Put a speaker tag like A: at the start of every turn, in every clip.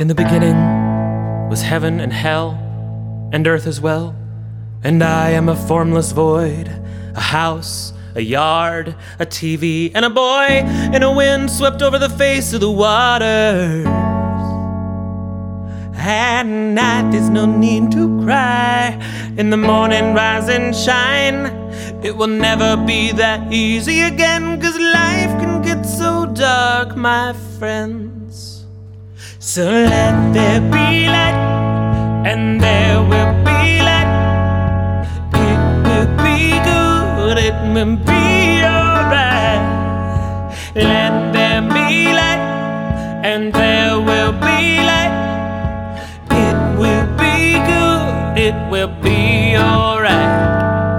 A: In the beginning was heaven and hell, and earth as well. And I am a formless void, a house, a yard, a TV, and a boy in a wind swept over the face of the waters. At night there's no need to cry. In the morning rise and shine. It will never be that easy again, 'cause life can get so dark, my friends. So let there be light, and there will be light. It will be good, it will be alright. Let there be light, and there will be light. It will be good, it will be alright.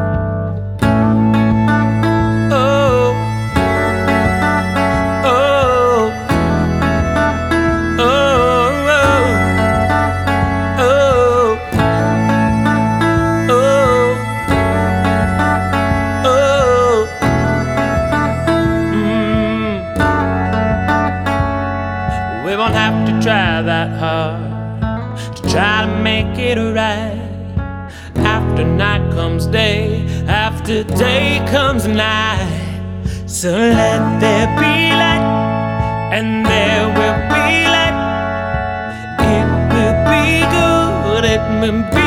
A: We won't have to try that hard to try to make it right. After night comes day, after day comes night. So let there be light, and there will be light. It will be good, it will be